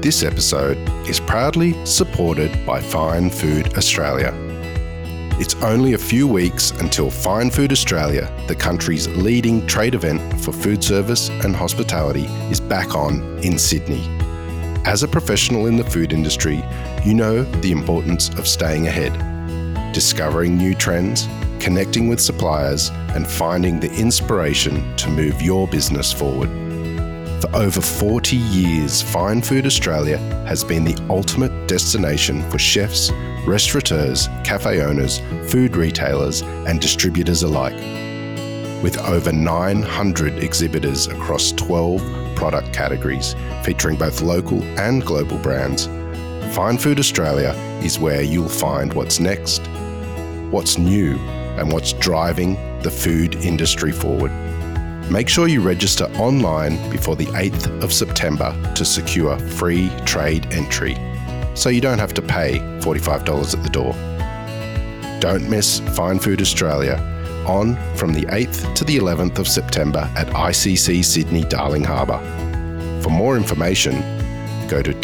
This episode is proudly supported by Fine Food Australia. It's only a few weeks until Fine Food Australia, the country's leading trade event for food service and hospitality, is back on in Sydney. As a professional in the food industry, you know the importance of staying ahead, discovering new trends, connecting with suppliers, and finding the inspiration to move your business forward. For over 40 years, Fine Food Australia has been the ultimate destination for chefs, restaurateurs, cafe owners, food retailers, and distributors alike. With over 900 exhibitors across 12 product categories, featuring both local and global brands, Fine Food Australia is where you'll find what's next, what's new, and what's driving the food industry forward. Make sure you register online before the 8th of September to secure free trade entry, so you don't have to pay $45 at the door. Don't miss Fine Food Australia on from the 8th to the 11th of September at ICC Sydney Darling Harbour. For more information, go to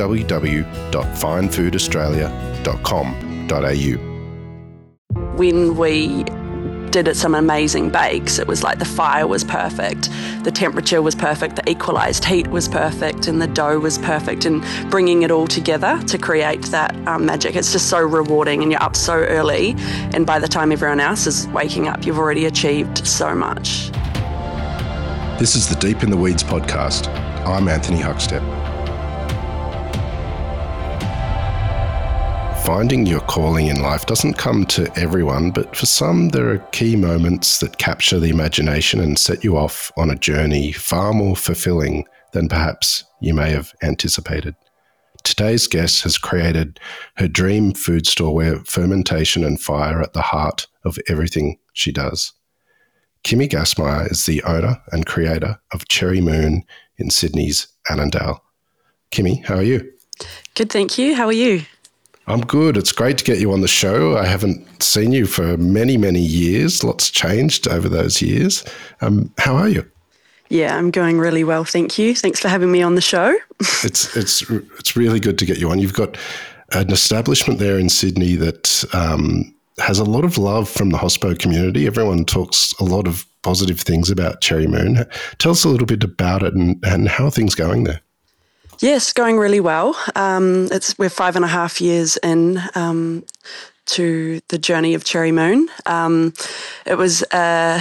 www.finefoodaustralia.com.au. When we did some amazing bakes, it was like the fire was perfect, the temperature was perfect, the equalised heat was perfect, and the dough was perfect, and bringing it all together to create that magic. It's just so rewarding, and you're up so early, and by the time everyone else is waking up, you've already achieved so much. This is the Deep in the Weeds podcast. I'm Anthony Huckstep. Finding your calling in life doesn't come to everyone, but for some, there are key moments that capture the imagination and set you off on a journey far more fulfilling than perhaps you may have anticipated. Today's guest has created her dream food store where fermentation and fire are at the heart of everything she does. Kimmy Gassmeyer is the owner and creator of Cherry Moon in Sydney's Annandale. Kimmy, how are you? Good, thank you. How are you? I'm good. It's great to get you on the show. I haven't seen you for many, many years. Lots changed over those years. How are you? Yeah, I'm going really well, thank you. Thanks for having me on the show. It's really good to get you on. You've got an establishment there in Sydney that has a lot of love from the hospo community. Everyone talks a lot of positive things about Cherry Moon. Tell us a little bit about it and how are things going there? Yes, going really well. We're 5.5 years in to the journey of Cherry Moon. It was a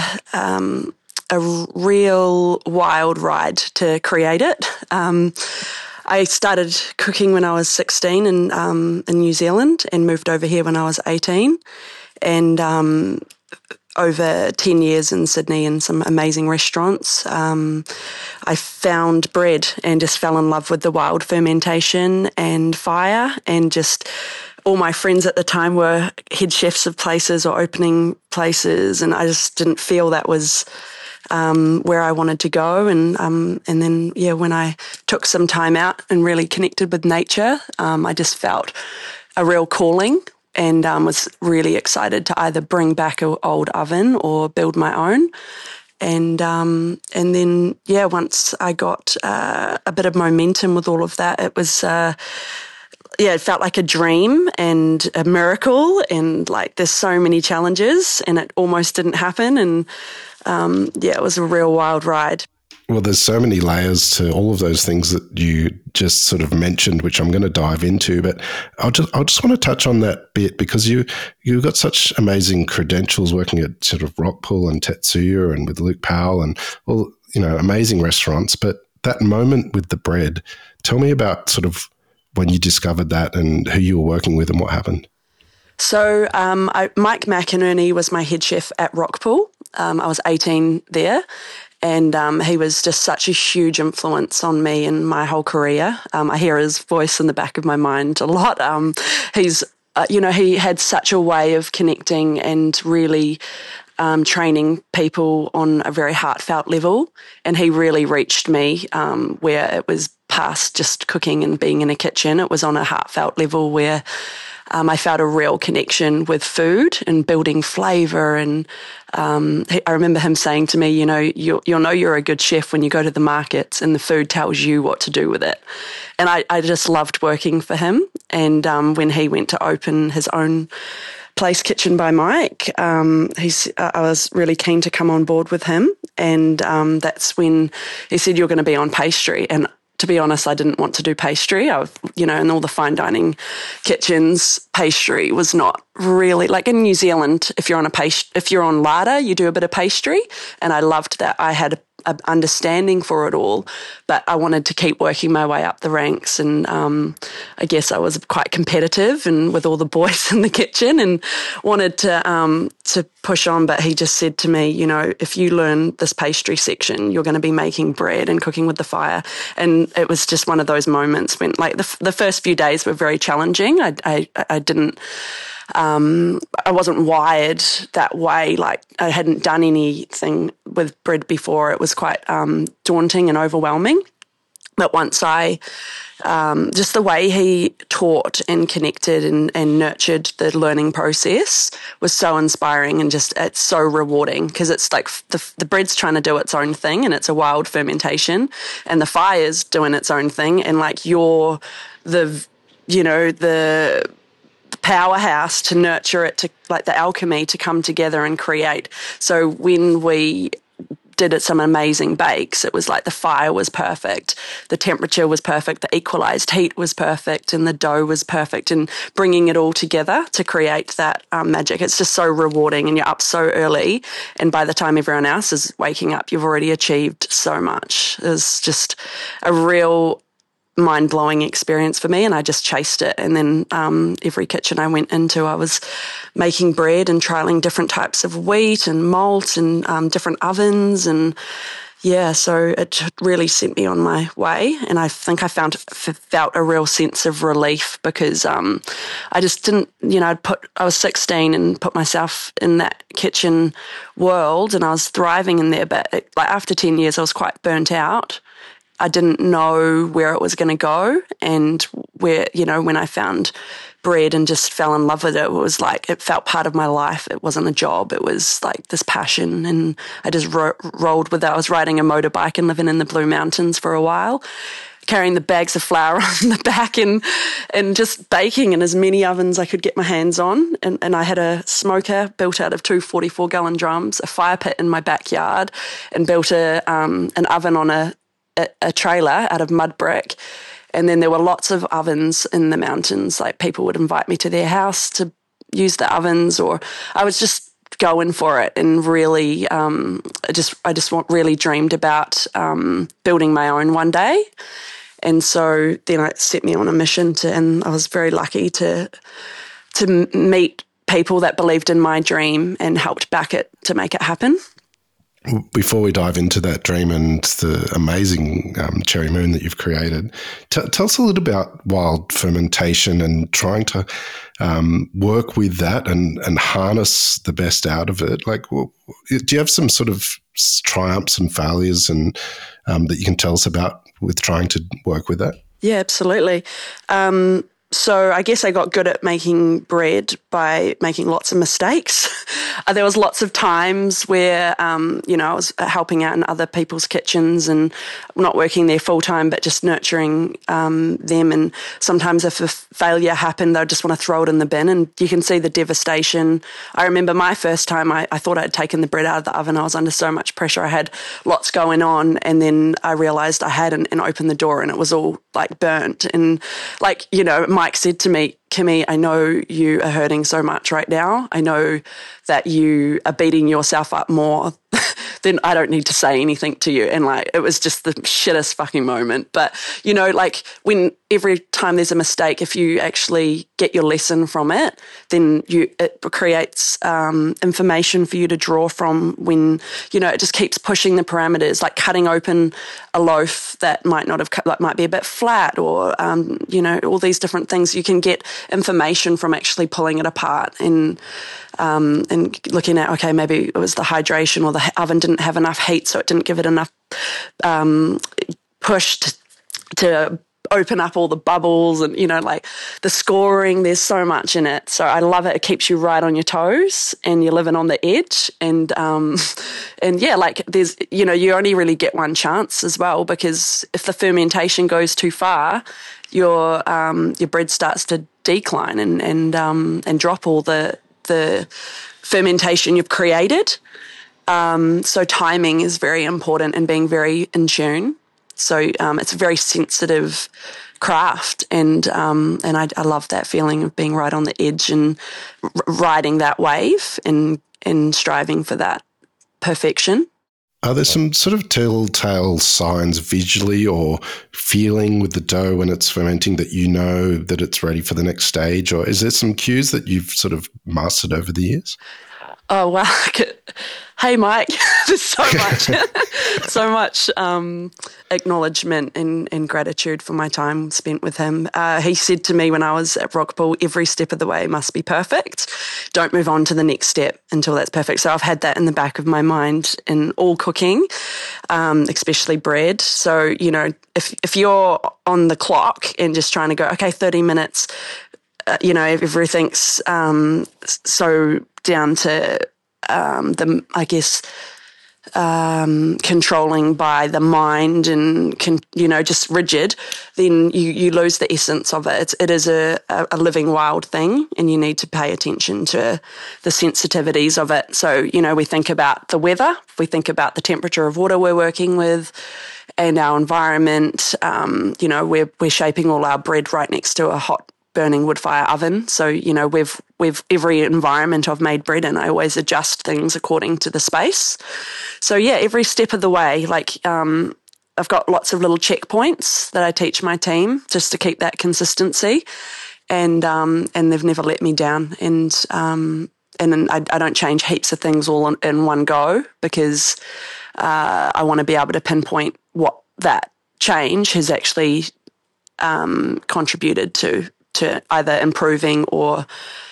real wild ride to create it. I started cooking when I was 16 in New Zealand and moved over here when I was 18. And over 10 years in Sydney in some amazing restaurants. I found bread and just fell in love with the wild fermentation and fire, and just all my friends at the time were head chefs of places or opening places, and I just didn't feel that was where I wanted to go. And then, when I took some time out and really connected with nature, I just felt a real calling, and was really excited to either bring back an old oven or build my own. And then, once I got a bit of momentum with all of that, it was, it felt like a dream and a miracle, and like there's so many challenges, and it almost didn't happen. And it was a real wild ride. Well, there's so many layers to all of those things that you just sort of mentioned, which I'm going to dive into. But I just want to touch on that bit because you've got such amazing credentials working at sort of Rockpool and Tetsuya and with Luke Powell and all, amazing restaurants. But that moment with the bread, tell me about sort of when you discovered that and who you were working with and what happened. So Mike McInerney was my head chef at Rockpool. I was 18 there. And he was just such a huge influence on me and my whole career. I hear his voice in the back of my mind a lot. He had such a way of connecting and really training people on a very heartfelt level. And he really reached me where it was past just cooking and being in a kitchen. It was on a heartfelt level where I felt a real connection with food and building flavour. And I remember him saying to me, you'll know you're a good chef when you go to the markets and the food tells you what to do with it. And I just loved working for him. And when he went to open his own place, Kitchen by Mike, I was really keen to come on board with him. And that's when he said, you're going to be on pastry. And to be honest, I didn't want to do pastry. In all the fine dining kitchens, pastry was not really, like in New Zealand, if you're on larder, you do a bit of pastry. And I loved that. I had an understanding for it all, but I wanted to keep working my way up the ranks. And I guess I was quite competitive and with all the boys in the kitchen and wanted to push on. But he just said to me, if you learn this pastry section, you're going to be making bread and cooking with the fire. And it was just one of those moments when, like, the first few days were very challenging. I didn't. I wasn't wired that way. Like, I hadn't done anything with bread before. It was quite daunting and overwhelming. But once just the way he taught and connected and nurtured the learning process was so inspiring, and it's so rewarding, because it's like the bread's trying to do its own thing and it's a wild fermentation, and the fire's doing its own thing, and like you're the powerhouse to nurture it, to like the alchemy to come together and create. So when we did some amazing bakes, it was like the fire was perfect, the temperature was perfect, the equalized heat was perfect, and the dough was perfect, and bringing it all together to create that magic. It's just so rewarding, and you're up so early, and by the time everyone else is waking up, you've already achieved so much. It's just a real mind-blowing experience for me, and I just chased it. And then every kitchen I went into, I was making bread and trialing different types of wheat and malt and different ovens, and so it really sent me on my way. And I think I felt a real sense of relief, because I just didn't, I was 16 and put myself in that kitchen world, and I was thriving in there. But after 10 years, I was quite burnt out. I didn't know where it was going to go, and when I found bread and just fell in love with it, it was like, it felt part of my life. It wasn't a job. It was like this passion, and I just rolled with it. I was riding a motorbike and living in the Blue Mountains for a while, carrying the bags of flour on the back and just baking in as many ovens I could get my hands on. And I had a smoker built out of two 44-gallon drums, a fire pit in my backyard, and built an oven on a trailer out of mud brick. And then there were lots of ovens in the mountains. Like, people would invite me to their house to use the ovens, or I was just going for it, and really really dreamed about building my own one day. And so then it set me on a mission and I was very lucky to meet people that believed in my dream and helped back it to make it happen. Before we dive into that dream and the amazing cherry moon that you've created, tell us a little about wild fermentation and trying to work with that and harness the best out of it. Like, do you have some sort of triumphs and failures and that you can tell us about with trying to work with that? Yeah, absolutely. So I guess I got good at making bread by making lots of mistakes. There was lots of times where, I was helping out in other people's kitchens and not working there full time, but just nurturing them. And sometimes if a failure happened, they'd just want to throw it in the bin, and you can see the devastation. I remember my first time, I thought I'd taken the bread out of the oven. I was under so much pressure. I had lots going on, and then I realised I hadn't, and opened the door and it was all like burnt. And Mike said to me, Kimmy, I know you are hurting so much right now. I know that you are beating yourself up more then I don't need to say anything to you. And it was just the shittest fucking moment. But, when every time there's a mistake, if you actually get your lesson from it, then it creates information for you to draw from when, it just keeps pushing the parameters, like cutting open a loaf that might not have might be a bit flat or, all these different things. You can get information from actually pulling it apart and looking at, okay, maybe it was the hydration or the oven didn't have enough heat, so it didn't give it enough push to open up all the bubbles and, like the scoring, there's so much in it. So I love it. It keeps you right on your toes and you're living on the edge. And yeah, like there's, you only really get one chance as well, because if the fermentation goes too far, your bread starts to decline and drop all the fermentation you've created. So timing is very important and being very in tune. So it's a very sensitive craft, and I love that feeling of being right on the edge and riding that wave and striving for that perfection. Are there some sort of telltale signs visually or feeling with the dough when it's fermenting that you know that it's ready for the next stage? Or is there some cues that you've sort of mastered over the years? Oh, wow. Hey, Mike, there's so much acknowledgement and gratitude for my time spent with him. He said to me when I was at Rockpool, every step of the way must be perfect. Don't move on to the next step until that's perfect. So I've had that in the back of my mind in all cooking, especially bread. So, if you're on the clock and just trying to go, okay, 30 minutes, everything's so down to controlling by the mind and just rigid, then you lose the essence of it. It is a living wild thing, and you need to pay attention to the sensitivities of it. So we think about the weather, we think about the temperature of water we're working with, and our environment. We're shaping all our bread right next to a hot burning wood fire oven. So, we've every environment I've made bread in, I always adjust things according to the space. So yeah, every step of the way, I've got lots of little checkpoints that I teach my team just to keep that consistency, and they've never let me down. And I don't change heaps of things all in one go, because I want to be able to pinpoint what that change has actually contributed to either improving or,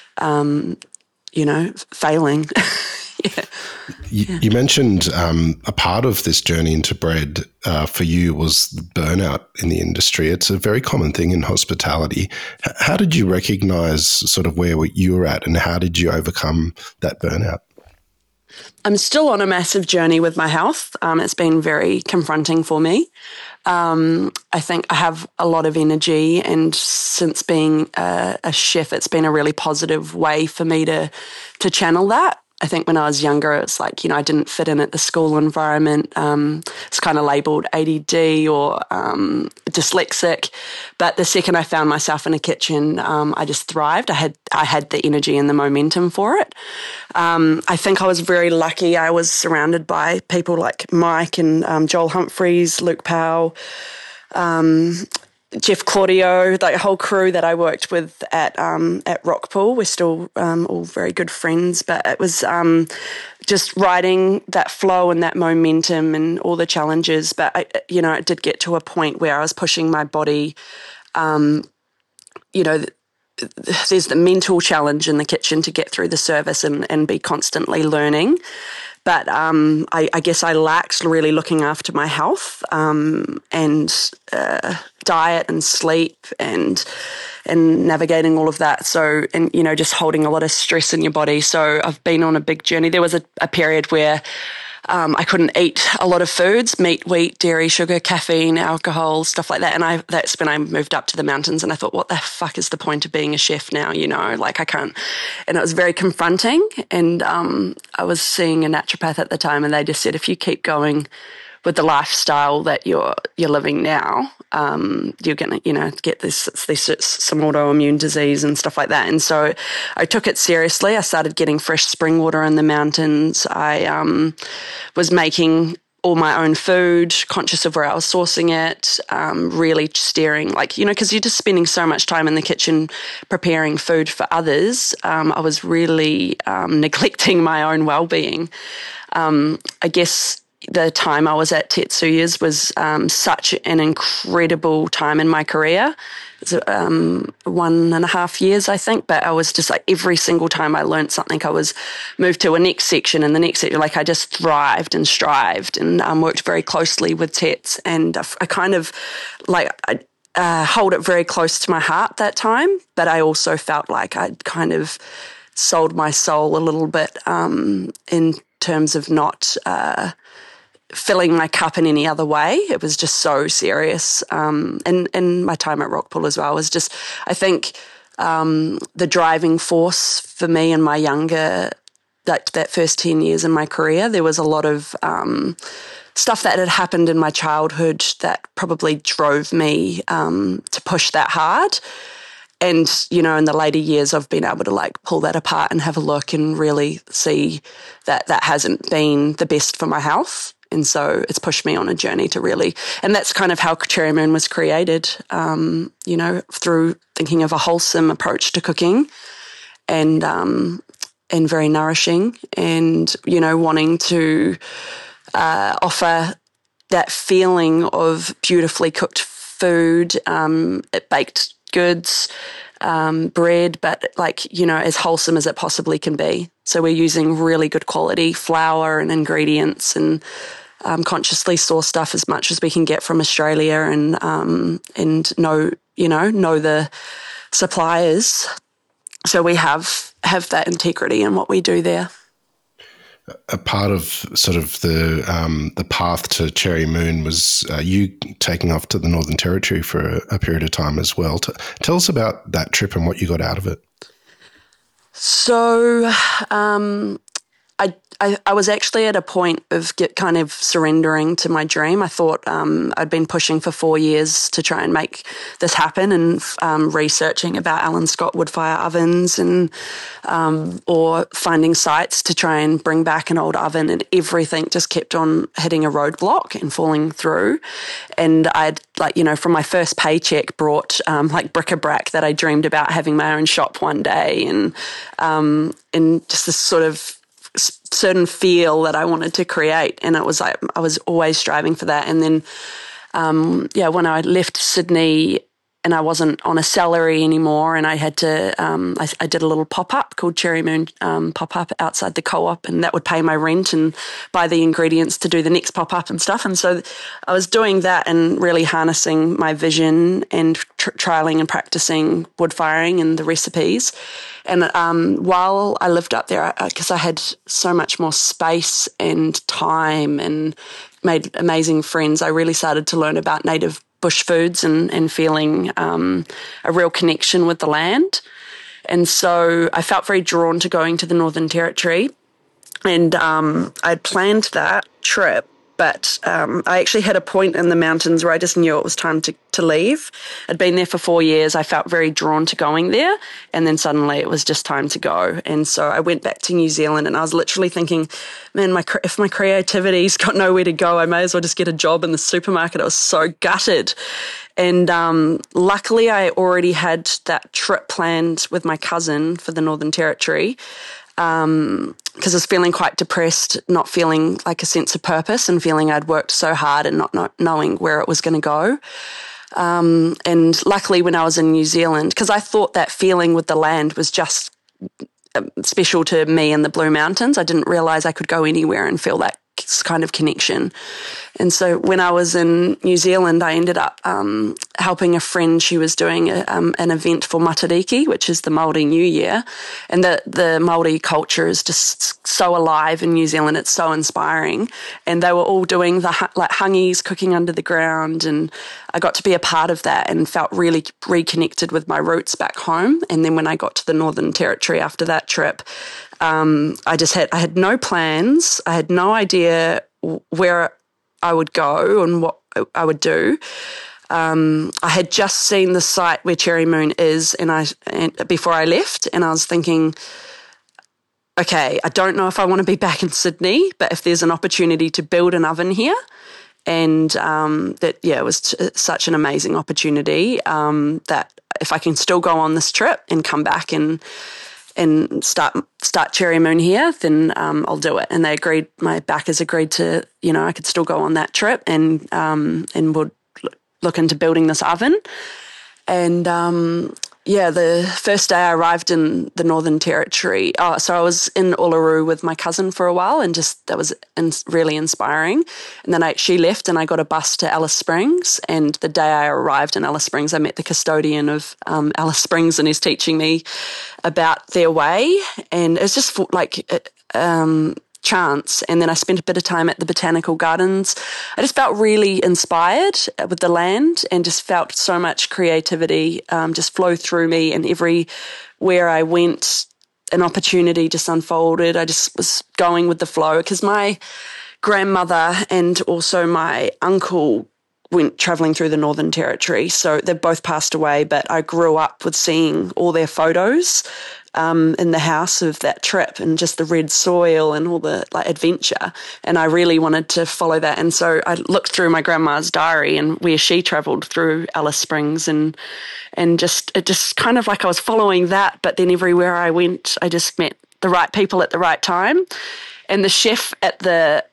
failing. Yeah. You mentioned a part of this journey into bread for you was the burnout in the industry. It's a very common thing in hospitality. How did you recognise sort of where you were at, and how did you overcome that burnout? I'm still on a massive journey with my health. It's been very confronting for me. I think I have a lot of energy, and since being a chef, it's been a really positive way for me to channel that. I think when I was younger, it's like, I didn't fit in at the school environment. It's kind of labelled ADD or dyslexic. But the second I found myself in a kitchen, I just thrived. I had the energy and the momentum for it. I think I was very lucky. I was surrounded by people like Mike and Joel Humphreys, Luke Powell, Jeff Claudio, the whole crew that I worked with at Rockpool. We're still all very good friends, but it was just riding that flow and that momentum and all the challenges. But it did get to a point where I was pushing my body. There's the mental challenge in the kitchen to get through the service and be constantly learning. But I guess I lacked really looking after my health and diet and sleep and navigating all of that. So, and just holding a lot of stress in your body. So I've been on a big journey. There was a period where I couldn't eat a lot of foods, meat, wheat, dairy, sugar, caffeine, alcohol, stuff like that. And that's when I moved up to the mountains, and I thought, what the fuck is the point of being a chef now? I can't. And it was very confronting. And I was seeing a naturopath at the time, and they just said, if you keep going with the lifestyle that you're living now, you're going to, get this some autoimmune disease and stuff like that. And so I took it seriously. I started getting fresh spring water in the mountains. I was making all my own food, conscious of where I was sourcing it, really steering, because you're just spending so much time in the kitchen preparing food for others. I was really neglecting my own well-being. I guess the time I was at Tetsuya's was such an incredible time in my career. It was 1.5 years, I think, but I was just like every single time I learned something, I was moved to a next section and the next section. I just thrived and strived and worked very closely with Tets. And I kind of hold it very close to my heart that time, but I also felt like I'd kind of sold my soul a little bit in terms of not filling my cup in any other way. It was just so serious. And my time at Rockpool as well was just, I think, the driving force for me in my younger, that first 10 years in my career. There was a lot of stuff that had happened in my childhood that probably drove me to push that hard. And, in the later years, I've been able to like pull that apart and have a look and really see that that hasn't been the best for my health. And so it's pushed me on a journey to really, and that's kind of how Cherry Moon was created, through thinking of a wholesome approach to cooking and very nourishing and, wanting to offer that feeling of beautifully cooked food, baked goods, bread, but as wholesome as it possibly can be. So we're using really good quality flour and ingredients and consciously source stuff as much as we can get from Australia and know the suppliers. So we have that integrity in what we do there. A part of sort of the path to Cherry Moon was you taking off to the Northern Territory for a period of time as well. Tell us about that trip and what you got out of it. So I was actually at a point of kind of surrendering to my dream. I thought I'd been pushing for 4 years to try and make this happen and researching about Alan Scott wood fire ovens and or finding sites to try and bring back an old oven, and everything just kept on hitting a roadblock and falling through. And I'd from my first paycheck brought bric-a-brac that I dreamed about having my own shop one day, and just this sort of certain feel that I wanted to create. And it was like I was always striving for that. And then when I left Sydney and I wasn't on a salary anymore, and I had to I did a little pop-up called Cherry Moon pop-up outside the co-op, and that would pay my rent and buy the ingredients to do the next pop-up and stuff. And so I was doing that and really harnessing my vision and trialing and practicing wood firing and the recipes. And while I lived up there, because I had so much more space and time and made amazing friends, I really started to learn about native bush foods and feeling a real connection with the land. And so I felt very drawn to going to the Northern Territory. And I'd planned that trip, but I actually had a point in the mountains where I just knew it was time to leave. I'd been there for 4 years. I felt very drawn to going there. And then suddenly it was just time to go. And so I went back to New Zealand, and I was literally thinking, man, if my creativity's got nowhere to go, I may as well just get a job in the supermarket. I was so gutted. And luckily I already had that trip planned with my cousin for the Northern Territory, because I was feeling quite depressed, not feeling like a sense of purpose and feeling I'd worked so hard and not knowing where it was going to go. And luckily when I was in New Zealand, because I thought that feeling with the land was just special to me and the Blue Mountains, I didn't realise I could go anywhere and feel that kind of connection. And so when I was in New Zealand, I ended up helping a friend. She was doing an event for Matariki, which is the Māori New Year. And the Māori culture is just so alive in New Zealand. It's so inspiring. And they were all doing the hangis, cooking under the ground. And I got to be a part of that and felt really reconnected with my roots back home. And then when I got to the Northern Territory after that trip, I had no plans. I had no idea where I would go and what I would do. I had just seen the site where Cherry Moon is, and before I left, and I was thinking, okay, I don't know if I want to be back in Sydney, but if there's an opportunity to build an oven here, and it was such an amazing opportunity that if I can still go on this trip and come back and start Cherry Moon here, then I'll do it. And they agreed, my backers agreed to, I could still go on that trip and would look into building this oven. And Yeah, the first day I arrived in the Northern Territory. So I was in Uluru with my cousin for a while, and just that was really inspiring. And then she left, and I got a bus to Alice Springs. And the day I arrived in Alice Springs, I met the custodian of Alice Springs, and he's teaching me about their way. And it was just chance. And then I spent a bit of time at the botanical gardens. I just felt really inspired with the land, and just felt so much creativity just flow through me, and everywhere I went, an opportunity just unfolded. I just was going with the flow, because my grandmother and also my uncle went travelling through the Northern Territory. So they've both passed away, but I grew up with seeing all their photos in the house of that trip, and just the red soil and all the adventure. And I really wanted to follow that. And so I looked through my grandma's diary and where she travelled through Alice Springs, and it just kind of like I was following that. But then everywhere I went, I just met the right people at the right time. And the chef at the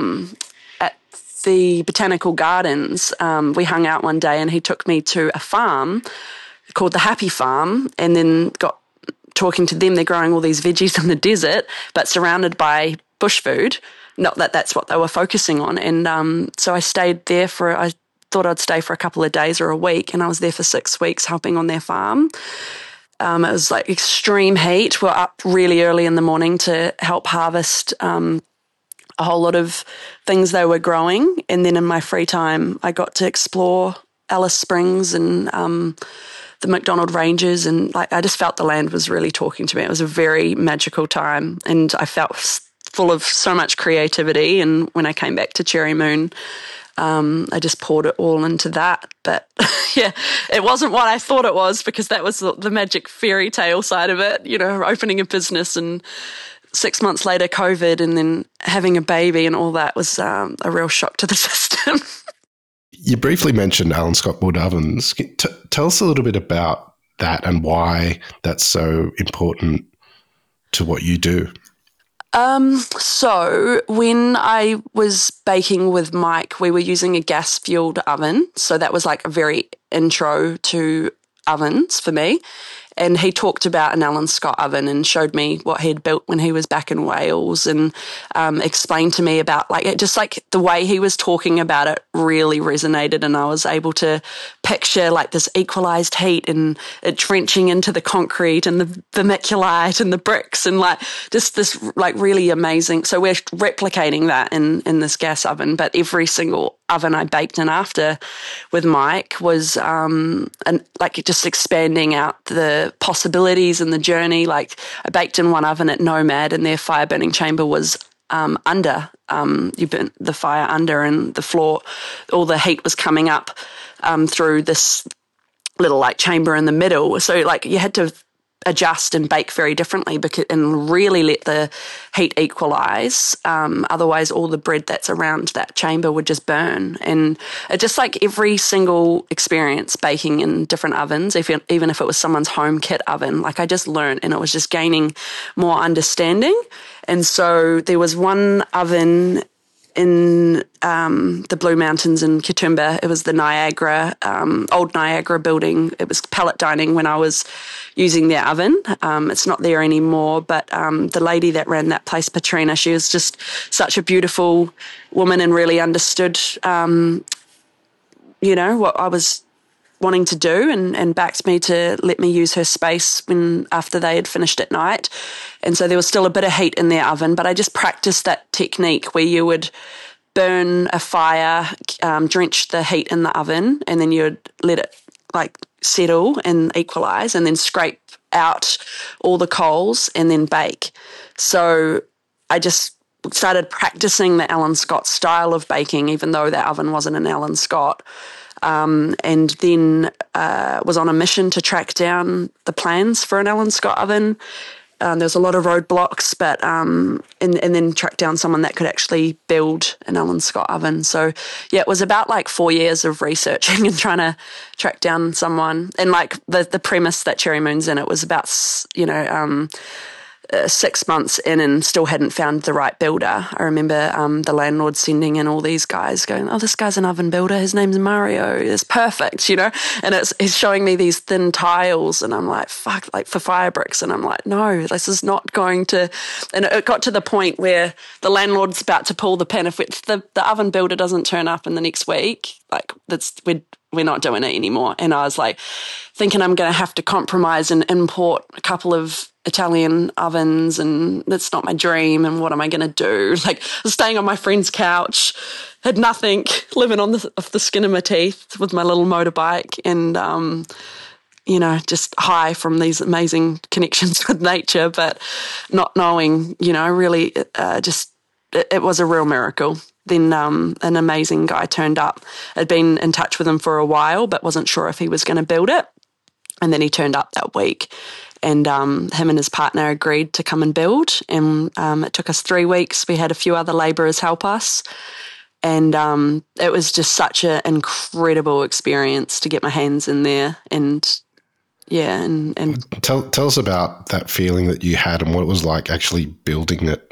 botanical gardens, we hung out one day, and he took me to a farm called the Happy Farm, and then got talking to them. They're growing all these veggies in the desert, but surrounded by bush food. Not that that's what they were focusing on. And so I stayed there I thought I'd stay for a couple of days or a week, and I was there for 6 weeks helping on their farm. It was extreme heat. We're up really early in the morning to help harvest a whole lot of things they were growing. And then in my free time, I got to explore Alice Springs and the McDonald Ranges, and I just felt the land was really talking to me. It was a very magical time, and I felt full of so much creativity. And when I came back to Cherry Moon, I just poured it all into that. But yeah, it wasn't what I thought it was, because that was the magic fairy tale side of it, opening a business, and 6 months later, COVID, and then having a baby and all that was a real shock to the system. You briefly mentioned Alan Scott wood ovens. Tell us a little bit about that and why that's so important to what you do. So when I was baking with Mike, we were using a gas-fueled oven. So that was a very intro to ovens for me. And he talked about an Alan Scott oven and showed me what he'd built when he was back in Wales, and explained to me about the way he was talking about it really resonated, and I was able to picture this equalised heat and it drenching into the concrete and the vermiculite and the bricks, and just this really amazing. So we're replicating that in this gas oven, but every single oven I baked in after with Mike was just expanding out the possibilities and the journey. I baked in one oven at Nomad, and their fire burning chamber was under. You burnt the fire under, and the floor, all the heat was coming up through this little chamber in the middle. So you had to adjust and bake very differently and really let the heat equalise. Otherwise, all the bread that's around that chamber would just burn. And it just every single experience baking in different ovens, even if it was someone's home kit oven, I just learned, and it was just gaining more understanding. And so there was one oven in the Blue Mountains in Katoomba. It was the Niagara, old Niagara building. It was pellet dining when I was using their oven. It's not there anymore, but the lady that ran that place, Patrina, she was just such a beautiful woman and really understood, what I was wanting to do, and backed me to let me use her space after they had finished at night. And so there was still a bit of heat in their oven, but I just practiced that technique where you would burn a fire, drench the heat in the oven, and then you would let it settle and equalise, and then scrape out all the coals and then bake. So I just started practicing the Alan Scott style of baking, even though that oven wasn't an Alan Scott. And then was on a mission to track down the plans for an Alan Scott oven. There's a lot of roadblocks, but and then track down someone that could actually build an Alan Scott oven. So yeah, it was about 4 years of researching and trying to track down someone. And the premise that Cherry Moon's in, it was about 6 months in and still hadn't found the right builder. I remember the landlord sending in all these guys going, oh, this guy's an oven builder. His name's Mario. It's perfect, you know? And he's showing me these thin tiles and I'm like, fuck, like for fire bricks. And I'm like, no, this is not going to... And it got to the point where the landlord's about to pull the pin. If the oven builder doesn't turn up in the next week, like we're not doing it anymore. And I was like thinking I'm going to have to compromise and import a couple of Italian ovens, and that's not my dream. And what am I going to do? Like, I was staying on my friend's couch, had nothing, living off the skin of my teeth with my little motorbike, and just high from these amazing connections with nature, but not knowing, really, it was a real miracle. Then an amazing guy turned up. I'd been in touch with him for a while, but wasn't sure if he was going to build it. And then he turned up that week, and him and his partner agreed to come and build. And it took us 3 weeks. We had a few other labourers help us. And it was just such an incredible experience to get my hands in there. And yeah, and tell us about that feeling that you had and what it was like actually building it.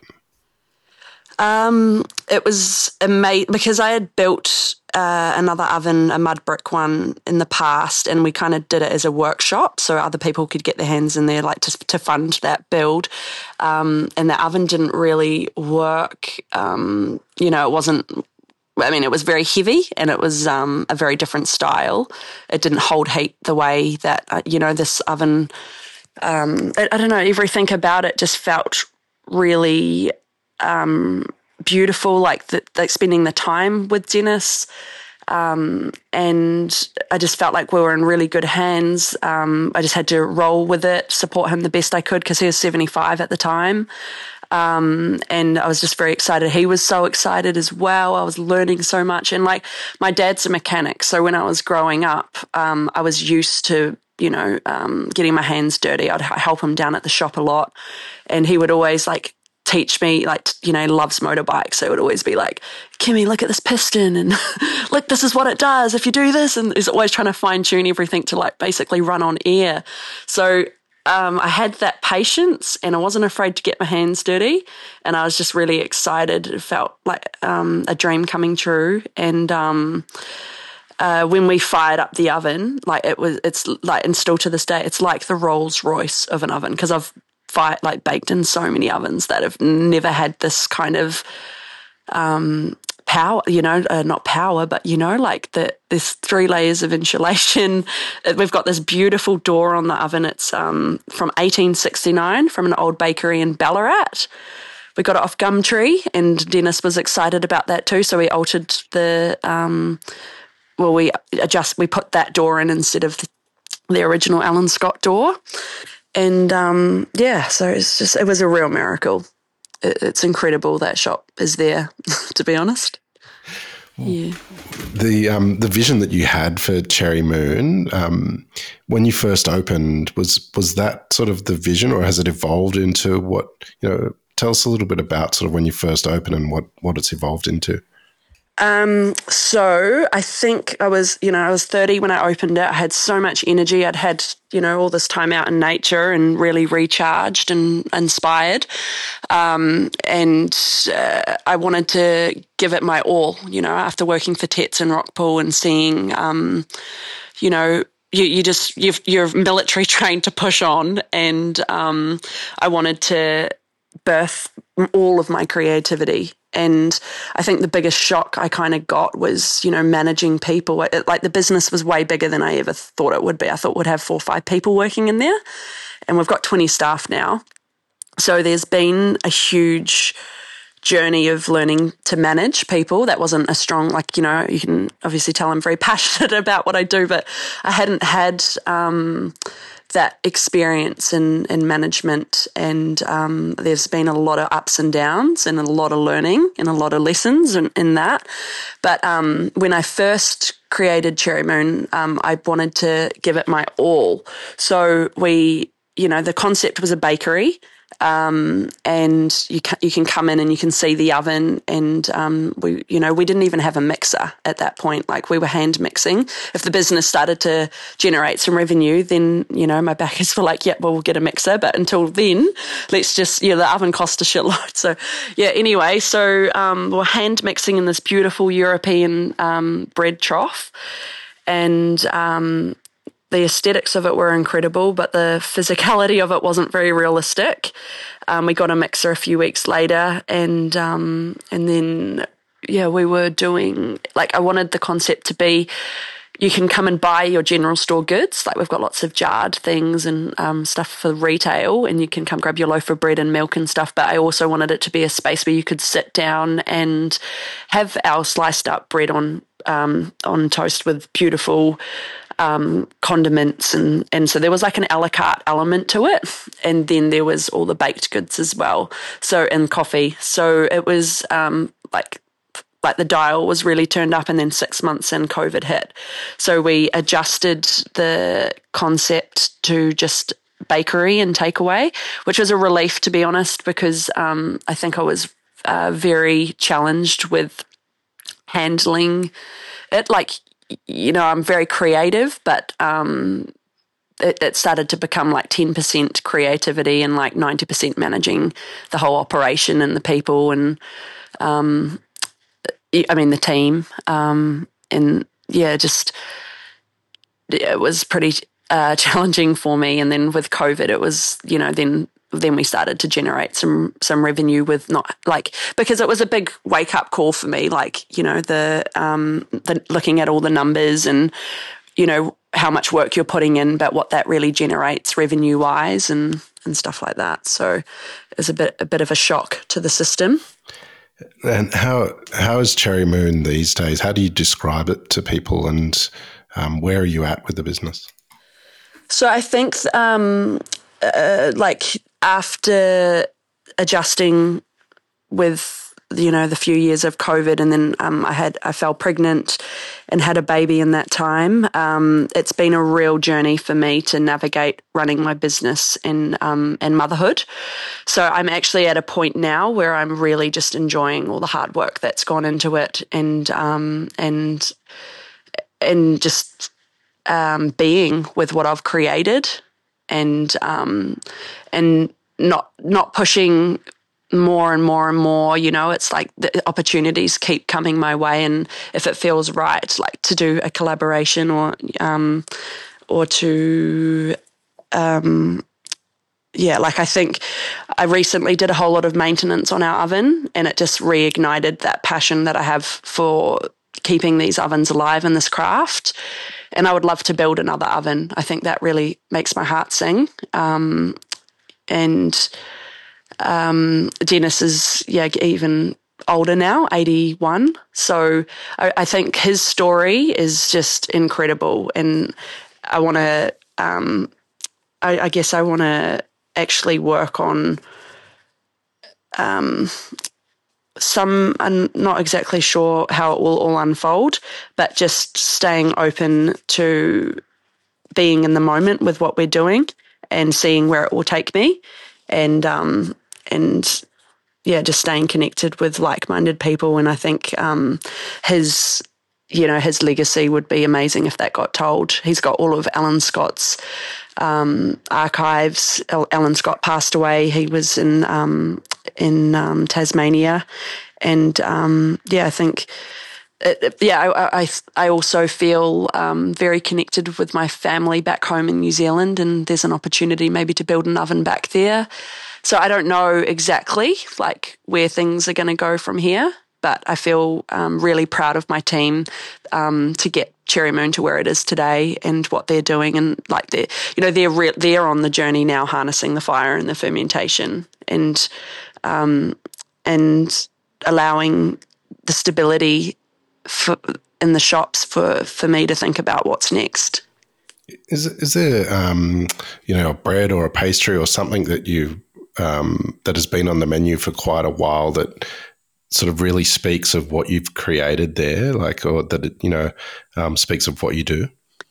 It was amazing because I had built another oven, a mud brick one, in the past, and we kind of did it as a workshop so other people could get their hands in there, like to fund that build. And the oven didn't really work. It wasn't. I mean, it was very heavy and it was a very different style. It didn't hold heat the way that this oven. I don't know. Everything about it just felt really. Beautiful, like spending the time with Dennis, and I just felt like we were in really good hands. I just had to roll with it, support him the best I could because he was 75 at the time, and I was just very excited. He was so excited as well. I was learning so much, and like my dad's a mechanic, so when I was growing up, I was used to getting my hands dirty. I'd help him down at the shop a lot, and he would always teach me, loves motorbikes. So it would always be like, Kimmy, look at this piston and look, this is what it does if you do this. And he's always trying to fine tune everything to basically run on air. So I had that patience and I wasn't afraid to get my hands dirty. And I was just really excited. It felt like a dream coming true. And when we fired up the oven, and still to this day, it's like the Rolls Royce of an oven because I've baked in so many ovens that have never had this kind of power, not power, but there's 3 layers of insulation. We've got this beautiful door on the oven. It's from 1869 from an old bakery in Ballarat. We got it off Gumtree, and Dennis was excited about that too. So we altered the we put that door in instead of the original Alan Scott door. And so it was a real miracle. It's incredible that shop is there, to be honest. Yeah. The vision that you had for Cherry Moon, when you first opened, was that sort of the vision, or has it evolved into what, tell us a little bit about sort of when you first opened and what it's evolved into. So I think I was 30 when I opened it. I had so much energy. I'd had, all this time out in nature and really recharged and inspired. And I wanted to give it my all, after working for Tets and Rockpool and seeing, you're military trained to push on. And I wanted to birth all of my creativity. And I think the biggest shock I kind of got was, managing people. The business was way bigger than I ever thought it would be. I thought we'd have 4 or 5 people working in there, and we've got 20 staff now. So there's been a huge journey of learning to manage people. That wasn't a strong, you can obviously tell I'm very passionate about what I do, but I hadn't had that experience in management, and there's been a lot of ups and downs and a lot of learning and a lot of lessons in that. But when I first created Cherry Moon, I wanted to give it my all. So we the concept was a bakery. And you can come in and you can see the oven, and we didn't even have a mixer at that point. Like, we were hand mixing. If the business started to generate some revenue, then my backers were like, "Yep, well, we'll get a mixer." But until then, let's just the oven cost a shitload. So anyway, so we're hand mixing in this beautiful European bread trough, and the aesthetics of it were incredible, but the physicality of it wasn't very realistic. We got a mixer a few weeks later, and then we were doing, like, I wanted the concept to be, you can come and buy your general store goods. Like, we've got lots of jarred things and stuff for retail, and you can come grab your loaf of bread and milk and stuff. But I also wanted it to be a space where you could sit down and have our sliced up bread on toast with beautiful condiments, and so there was like an a la carte element to it, and then there was all the baked goods as well, and coffee. So it was like the dial was really turned up, and then 6 months in, COVID hit. So we adjusted the concept to just bakery and takeaway, which was a relief, to be honest, because I think I was very challenged with handling it. Like, I'm very creative, but it started to become like 10% creativity and like 90% managing the whole operation and the people and, the team. It was pretty challenging for me. And then with COVID, it was, then we started to generate some revenue with because it was a big wake up call for me, like, the looking at all the numbers and, how much work you're putting in, but what that really generates revenue wise and stuff like that. So it's a bit of a shock to the system. And how is Cherry Moon these days? How do you describe it to people, and where are you at with the business? So I think after adjusting with the few years of COVID, and then I fell pregnant and had a baby in that time. It's been a real journey for me to navigate running my business and motherhood. So I'm actually at a point now where I'm really just enjoying all the hard work that's gone into it, and just being with what I've created, and not pushing more and more and more. It's like the opportunities keep coming my way, and if it feels right, like to do a collaboration or to I think I recently did a whole lot of maintenance on our oven, and it just reignited that passion that I have for keeping these ovens alive in this craft. And I would love to build another oven. I think that really makes my heart sing. And Dennis is even older now, 81. So I think his story is just incredible, and I want to. I guess I want to actually work on some. I'm not exactly sure how it will all unfold, but just staying open to being in the moment with what we're doing and seeing where it will take me, and just staying connected with like-minded people. And I think his legacy would be amazing if that got told. He's got all of Alan Scott's archives. Alan Scott passed away. He was in Tasmania, and I think. I also feel very connected with my family back home in New Zealand, and there's an opportunity maybe to build an oven back there. So I don't know exactly like where things are going to go from here, but I feel really proud of my team to get Cherry Moon to where it is today and what they're doing, and like they're on the journey now, harnessing the fire and the fermentation, and allowing the stability in the shops for me to think about what's next. Is there a bread or a pastry or something that you that has been on the menu for quite a while that sort of really speaks of what you've created there, or that it, speaks of what you do?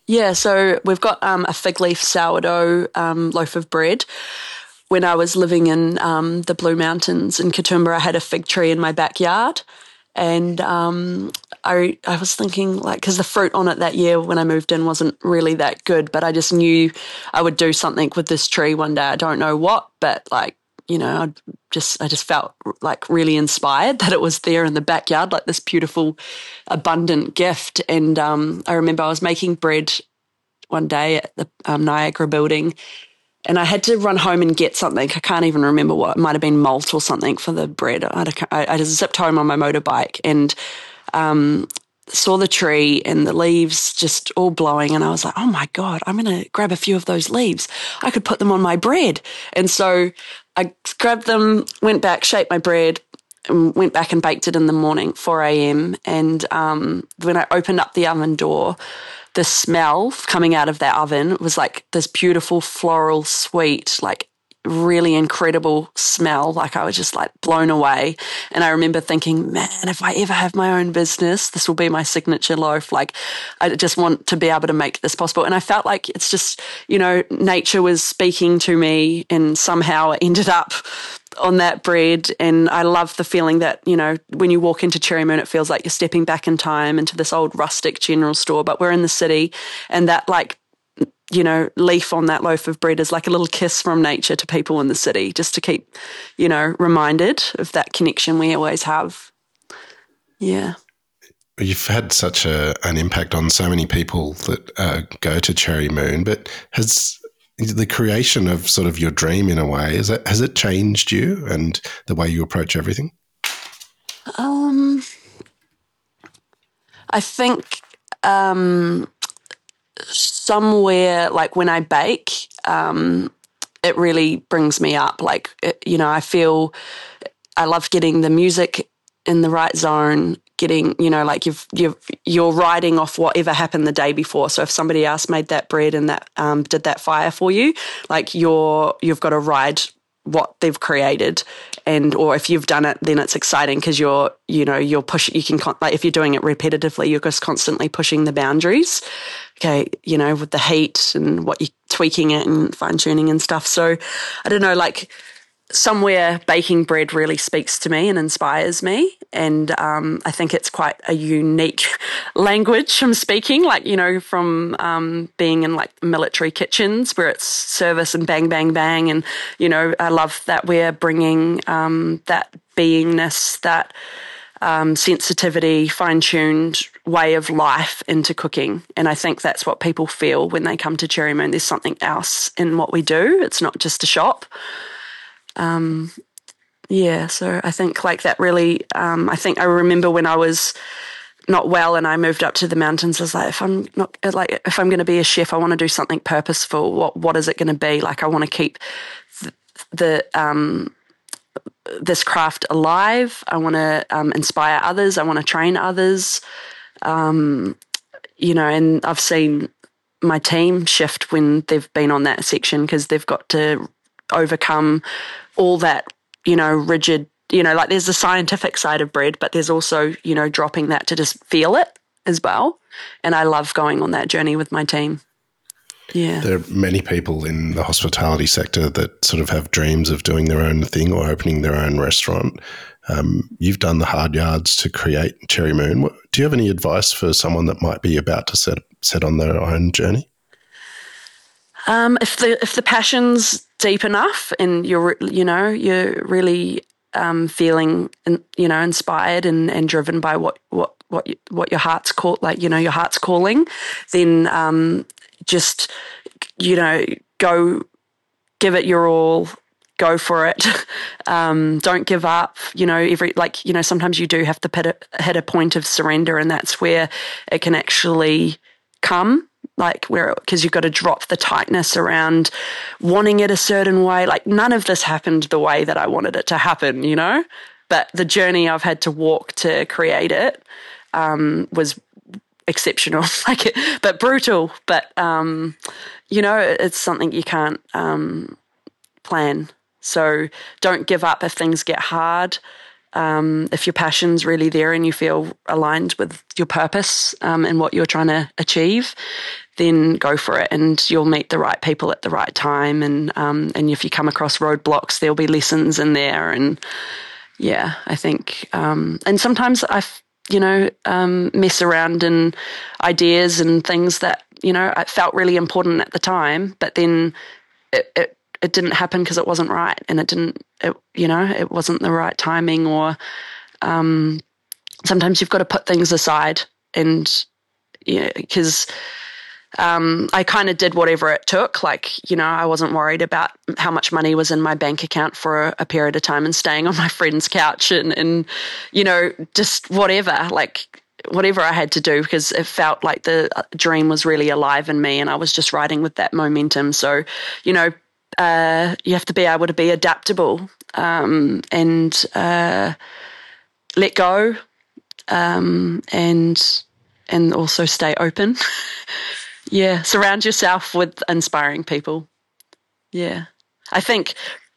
Yeah, so we've got a fig leaf sourdough loaf of bread. When I was living in the Blue Mountains in Katoomba, I had a fig tree in my backyard. And I was thinking, like, because the fruit on it that year when I moved in wasn't really that good, but I just knew I would do something with this tree one day. I don't know what, but like, I just felt like really inspired that it was there in the backyard, like this beautiful, abundant gift. And I remember I was making bread one day at the Niagara building, and I had to run home and get something. I can't even remember what. It might have been malt or something for the bread. I just zipped home on my motorbike and saw the tree and the leaves just all blowing. And I was like, oh my God, I'm going to grab a few of those leaves. I could put them on my bread. And so I grabbed them, went back, shaped my bread, and went back and baked it in the morning, 4 a.m. And when I opened up the oven door, the smell coming out of that oven was like this beautiful floral sweet, like really incredible smell. Like I was just like blown away. And I remember thinking, man, if I ever have my own business, this will be my signature loaf. Like I just want to be able to make this possible. And I felt like it's just, nature was speaking to me, and somehow it ended up on that bread. And I love the feeling that, when you walk into Cherry Moon, it feels like you're stepping back in time into this old rustic general store, but we're in the city, and that leaf on that loaf of bread is like a little kiss from nature to people in the city, just to keep, reminded of that connection we always have. Yeah. You've had such an impact on so many people that go to Cherry Moon, but has the creation of sort of your dream in a way, has it changed you and the way you approach everything? I think somewhere like when I bake, it really brings me up. Like, I feel I love getting the music in the right zone, getting, like you're riding off whatever happened the day before. So if somebody else made that bread and that did that fire for you, like you've got to ride what they've created, or if you've done it, then it's exciting because you're pushing. You can like if you're doing it repetitively, you're just constantly pushing the boundaries. Okay, with the heat and what you're tweaking it and fine tuning and stuff. So I don't know, like somewhere baking bread really speaks to me and inspires me. And I think it's quite a unique language I'm speaking, like, from being in like military kitchens where it's service and bang, bang, bang. And, I love that we're bringing that beingness, that sensitivity, fine-tuned way of life into cooking. And I think that's what people feel when they come to Cherry Moon. There's something else in what we do. It's not just a shop. So I think like that really, I think I remember when I was not well and I moved up to the mountains, I was like, if I'm going to be a chef, I want to do something purposeful. What is it going to be? Like, I want to keep this craft alive. I want to inspire others. I want to train others. And I've seen my team shift when they've been on that section because they've got to overcome all that, rigid, like there's the scientific side of bread, but there's also, dropping that to just feel it as well. And I love going on that journey with my team. Yeah. There are many people in the hospitality sector that sort of have dreams of doing their own thing or opening their own restaurant. You've done the hard yards to create Cherry Moon. Do you have any advice for someone that might be about to set on their own journey? If the passion's deep enough and you're really feeling inspired and driven by what your heart's your heart's calling, then just go give it your all. Go for it. Don't give up. Sometimes you do have to hit a point of surrender, and that's where it can actually come. Because you've got to drop the tightness around wanting it a certain way. Like, none of this happened the way that I wanted it to happen, But the journey I've had to walk to create it was exceptional, but brutal. But, it's something you can't plan. So don't give up if things get hard. If your passion's really there and you feel aligned with your purpose and what you're trying to achieve, then go for it, and you'll meet the right people at the right time. And if you come across roadblocks, there'll be lessons in there. And yeah, I think, and sometimes I mess around in ideas and things that, I felt really important at the time, but then it didn't happen because it wasn't right, and it wasn't the right timing, or sometimes you've got to put things aside, and because I kind of did whatever it took. Like, I wasn't worried about how much money was in my bank account for a period of time, and staying on my friend's couch and just whatever I had to do, because it felt like the dream was really alive in me, and I was just riding with that momentum. So, you have to be able to be adaptable, and let go, and also stay open. Yeah, surround yourself with inspiring people. Yeah. I think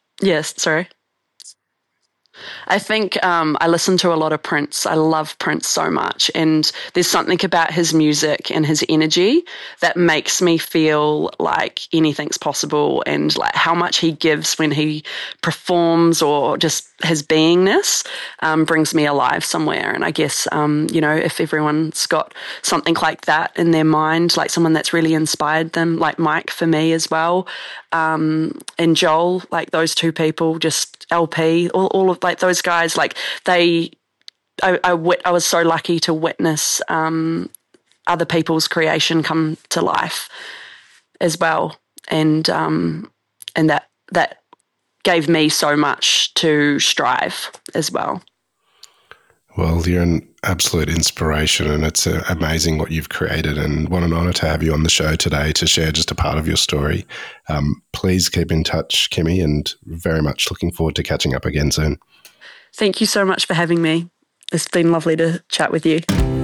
I listen to a lot of Prince. I love Prince so much, and there's something about his music and his energy that makes me feel like anything's possible, and like how much he gives when he performs, or just his beingness brings me alive somewhere. And I guess, if everyone's got something like that in their mind, like someone that's really inspired them, like Mike for me as well, and Joel, like those two people, just LP, all of like those guys, like I was so lucky to witness other people's creation come to life as well, and that gave me so much to strive as well. Well, you're an absolute inspiration, and it's amazing what you've created, and what an honour to have you on the show today to share just a part of your story. Please keep in touch, Kimmy, and very much looking forward to catching up again soon. Thank you so much for having me. It's been lovely to chat with you.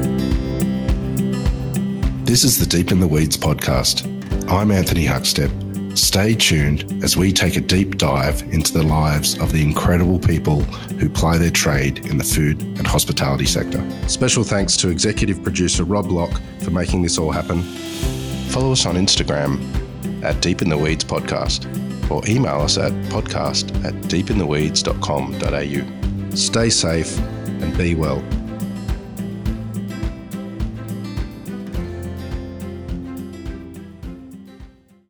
This is the Deep in the Weeds podcast. I'm Anthony Huckstep. Stay tuned as we take a deep dive into the lives of the incredible people who ply their trade in the food and hospitality sector. Special thanks to executive producer Rob Locke for making this all happen. Follow us on Instagram at Deep in the Weeds Podcast, or email us at podcast@deepintheweeds.com.au. Stay safe and be well.